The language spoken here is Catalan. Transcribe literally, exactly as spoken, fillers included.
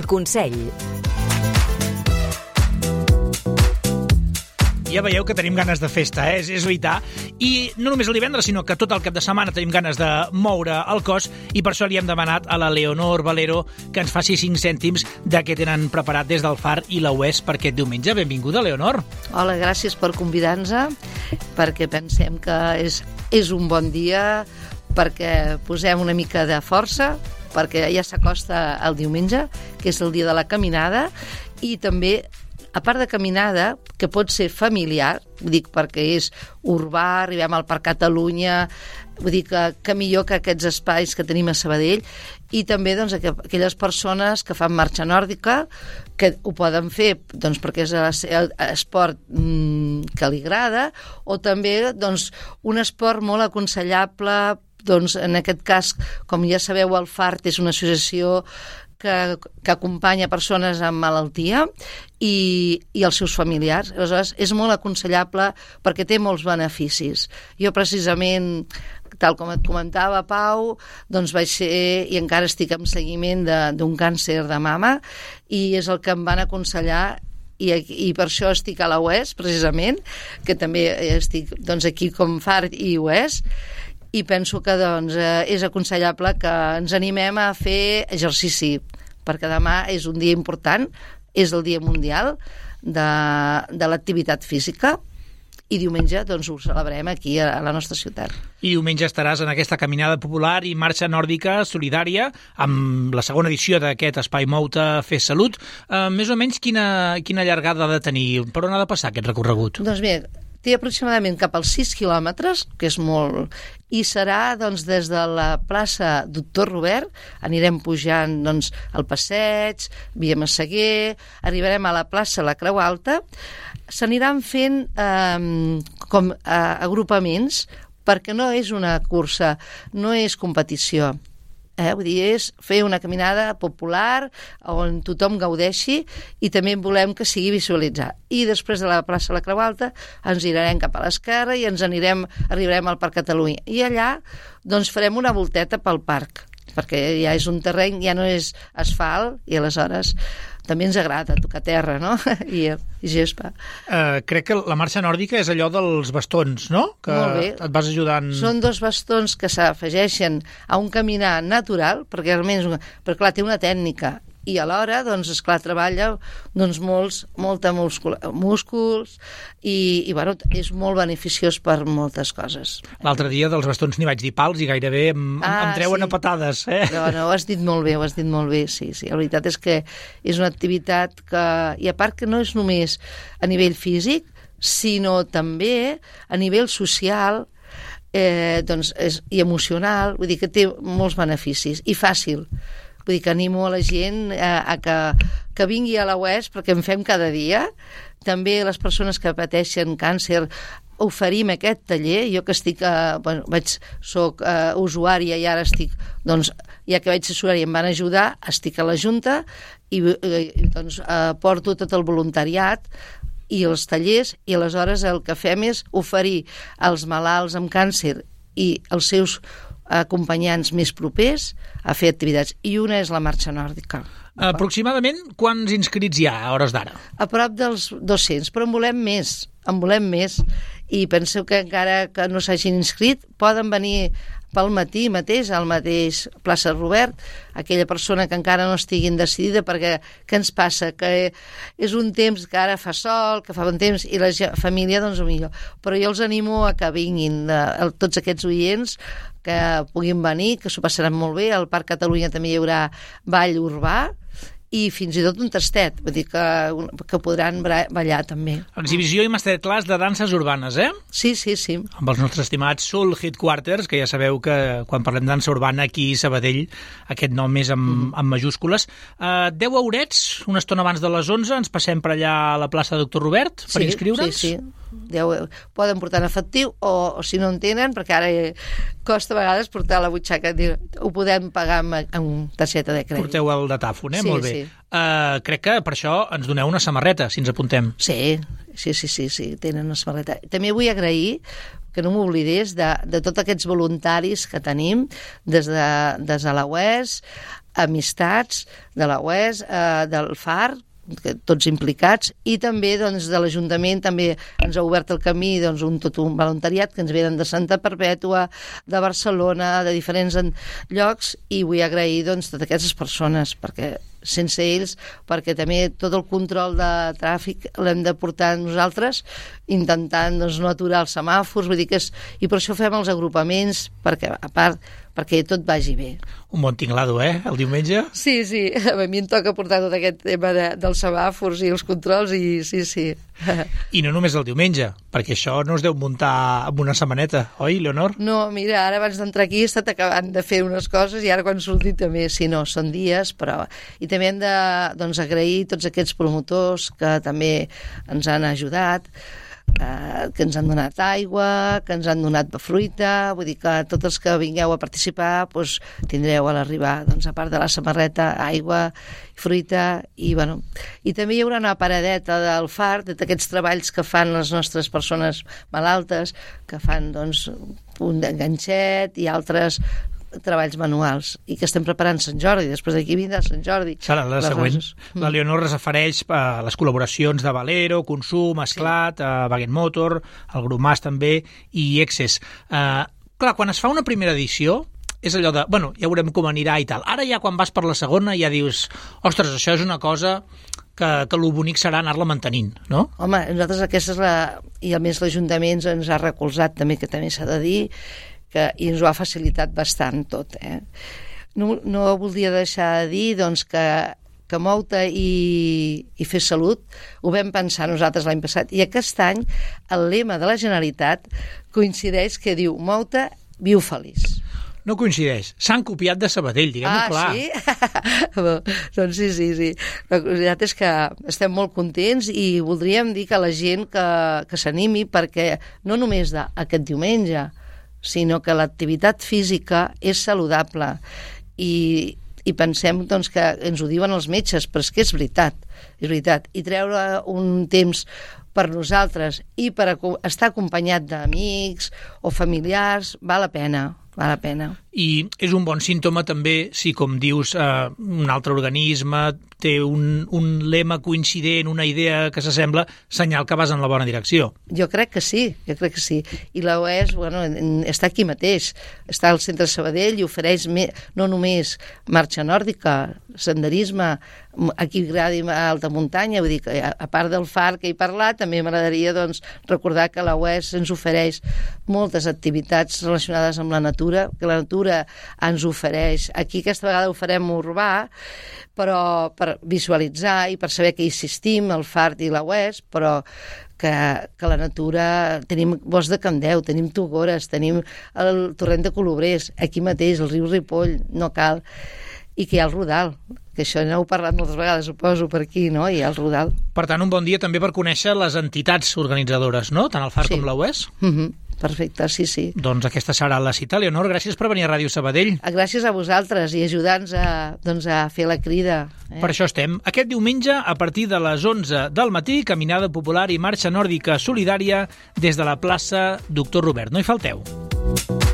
El Consell. Ja veieu que tenim ganes de festa, eh? és, és veritat. I no només el divendres, sinó que tot el cap de setmana tenim ganes de moure el cos i per això li hem demanat a la Leonor Valero que ens faci cinc cèntims de què tenen preparat des del Far i la U E S per aquest diumenge. Benvinguda, Leonor. Hola, gràcies per convidar-nos, perquè pensem que és, és un bon dia, perquè posem una mica de força, perquè ja s'acosta el diumenge, que és el dia de la caminada, i també a part de caminada, que pot ser familiar, vull dir, perquè és urbà, arribem al Parc Catalunya, vull dir que, que millor que aquests espais que tenim a Sabadell, i també doncs, aquelles persones que fan marxa nòrdica, que ho poden fer doncs, perquè és el esport mmm, que li agrada, o també doncs, un esport molt aconsellable, doncs, en aquest cas, com ja sabeu, el FART és una associació que, que acompanya persones amb malaltia i, i els seus familiars. Aleshores, és molt aconsellable perquè té molts beneficis. Jo, precisament, tal com et comentava, Pau, doncs vaig ser, i encara estic en seguiment d'un càncer de mama, i és el que em van aconsellar, i, i per això estic a la U E S, precisament, que també estic doncs, aquí com FART i U E S, i penso que doncs, és aconsellable que ens animem a fer exercici, perquè demà és un dia important, és el Dia Mundial de, de l'Activitat Física, i diumenge doncs, ho celebrem aquí a la nostra ciutat. I diumenge estaràs en aquesta caminada popular i marxa nòrdica solidària amb la segona edició d'aquest Espai Mou-te, Fes Salut. Uh, més o menys quina, quina llargada ha de tenir? Per on ha de passar aquest recorregut? Doncs bé, té aproximadament cap als sis quilòmetres, que és molt, i serà doncs, des de la plaça Doctor Robert, anirem pujant doncs, al passeig, via Massaguer, arribarem a la plaça La Creu Alta, s'aniran fent eh, com eh, agrupaments, perquè no és una cursa, no és competició. Eh, vull dir, és fer una caminada popular on tothom gaudeixi i també volem que sigui visualitzat. I després de la plaça La Creu Alta ens anirem cap a l'esquerra i ens anirem, arribarem al Parc Catalunya. I allà doncs, farem una volteta pel parc, perquè ja és un terreny, ja no és asfalt, i aleshores també ens agrada tocar terra, no? I, i gespa. Uh, crec que la marxa nòrdica és allò dels bastons, no? Que Molt bé. Et vas ajudant... Són dos bastons que s'afegeixen a un caminar natural, perquè realment és una... Però clar, té una tècnica, i alhora, doncs, esclar, treballa doncs, molts, molta múscul, músculs i, i bueno, és molt beneficiós per moltes coses. L'altre dia dels bastons n'hi vaig dir pals i gairebé em, ah, em treuen sí. a patades. Eh? No, no, ho has dit molt bé, ho has dit molt bé, sí, sí. La veritat és que és una activitat que, i a part que no és només a nivell físic, sinó també a nivell social eh, doncs és, i emocional, vull dir que té molts beneficis, i fàcil. Vull dir que animo a la gent a, a que, que vingui a la U E S perquè en fem cada dia. També les persones que pateixen càncer oferim aquest taller. Jo que estic, eh, bueno, vaig, soc eh, usuària i ara estic, doncs, ja que vaig ser usuària i em van ajudar, estic a la Junta i eh, doncs, eh, porto tot el voluntariat i els tallers, i aleshores el que fem és oferir als malalts amb càncer i els seus acompanyants més propers a fer activitats, i una és la marxa nòrdica. Aproximadament quants inscrits hi ha a hores d'ara? A prop dels dos-cents, però en volem més, en volem més, i penseu que encara que no s'hagin inscrit poden venir pel matí mateix, al mateix plaça Robert, aquella persona que encara no estiguin decidida, perquè què ens passa? Que és un temps que ara fa sol, que fa bon temps, i la família, doncs, ho millor. Però jo els animo a que vinguin, a tots aquests oients, que puguin venir, que s'ho passaran molt bé. Al Parc Catalunya també hi haurà ball urbà, i fins i tot un tastet, vull dir que, que podran ballar també. Exhibició i masterclass de danses urbanes, eh? Sí, sí, sí. Amb els nostres estimats Soul Headquarters, que ja sabeu que quan parlem dansa urbana aquí a Sabadell, aquest nom és amb, mm. amb majúscules. Uh, deu eurets, una estona abans de les onze, ens passem per allà a la plaça Doctor Robert per sí, inscriure'ns? Sí, sí. deu, poden portar en efectiu o, o si no en tenen, perquè ara costa a vegades portar la butxaca, ho podem pagar amb, amb targeta de crèdit. Porteu el datàfon, eh? Sí, Molt bé. sí. Uh, crec que per això ens doneu una samarreta, si ens apuntem. Sí, sí, sí, sí, sí, tenen una samarreta. També vull agrair, que no m'oblidés, de, de tots aquests voluntaris que tenim des de, des de la U E S, amistats, de la U E S, eh, del F A R, que tots implicats, i també doncs, de l'Ajuntament també ens ha obert el camí doncs, un, tot un voluntariat que ens venen de Santa Perpètua, de Barcelona, de diferents llocs, i vull agrair doncs, totes aquestes persones, perquè sense ells, perquè també tot el control de tràfic l'hem de portar nosaltres, intentant doncs, no aturar els semàfors, vull dir que és, i per això fem els agrupaments, perquè a part perquè tot vagi bé. Un bon tinglado, eh, el diumenge? Sí, sí, a mi em toca portar tot aquest tema de, dels semàfors i els controls, i sí, sí. I no només el diumenge, perquè això no es deu muntar en una setmaneta, oi, Leonor? No, mira, ara abans d'entrar aquí he estat acabant de fer unes coses i ara quan surti també, si no, són dies, però... I també hem de doncs, agrair tots aquests promotors que també ens han ajudat, eh, que ens han donat aigua, que ens han donat fruita, vull dir que tots els que vingueu a participar doncs, tindreu a l'arribar, doncs, a part de la samarreta, aigua, fruita, i, bueno, i també hi haurà una paradeta del F A R, d'aquests treballs que fan les nostres persones malaltes, que fan doncs, un ganxet i altres treballs manuals, i que estem preparant Sant Jordi, després d'aquí vindrà Sant Jordi. Serà la següent. La Leonor es refereix a les col·laboracions de Valero, Consum, Esclat, sí. Wagen Motor, el Grup Mas també, i Excess. Uh, clar, quan es fa una primera edició, és allò de, bueno, ja veurem com anirà i tal. Ara ja quan vas per la segona ja dius, ostres, això és una cosa que, que lo bonic serà anar-la mantenint, no? Home, nosaltres aquesta és la... I a més l'Ajuntament ens ha recolzat també, que també s'ha de dir, que, i ens ho ha facilitat bastant tot. Eh? No, no voldria deixar de dir doncs, que, que Mou-te i, i Fer Salut ho vam pensar nosaltres l'any passat, i aquest any el lema de la Generalitat coincideix que diu Mou-te, viu feliç. No coincideix. S'han copiat de Sabadell, diguem-ho ah, clar. Ah, sí? Bé, doncs sí, sí, sí. La veritat és que estem molt contents i voldríem dir que la gent que, que s'animi, perquè no només d'aquest diumenge, sinó que l'activitat física és saludable, i, i pensem doncs, que ens ho diuen els metges, però és que és veritat, és veritat. I treure un temps per nosaltres i per estar acompanyat d'amics o familiars val la pena, val la pena. I és un bon símptoma també si, com dius, eh, un altre organisme té un, un lema coincident, una idea que s'assembla, senyal que vas en la bona direcció. Jo crec que sí, jo crec que sí. I la U E S, bueno, està aquí mateix, està al centre de Sabadell i ofereix me, no només marxa nòrdica, senderisme, aquí agradi alta muntanya, vull dir que a part del F A R que he parlat, també m'agradaria doncs, recordar que la U E S ens ofereix moltes activitats relacionades amb la natura, que la natura ens ofereix. Aquí aquesta vegada ho farem urbà, però per visualitzar i per saber que hi assistim, el F A R i la U E S, però que, que la natura... Tenim bosc de Candeu, tenim Togores, tenim el torrent de Colobrers, aquí mateix, el riu Ripoll, no cal... I que hi ha el Rodal, que això n'heu parlat moltes vegades, suposo, per aquí, no? Hi ha el Rodal. Per tant, un bon dia també per conèixer les entitats organitzadores, no? Tant el F A R sí. com la U E S? Mm-hmm. Perfecte, sí, sí. Doncs aquesta serà la cita. Leonor, gràcies per venir a Ràdio Sabadell. Gràcies a vosaltres i ajudar-nos a, doncs, a fer la crida. Eh? Per això estem. Aquest diumenge, a partir de les onze del matí, caminada popular i marxa nòrdica solidària des de la plaça Doctor Robert. No hi falteu.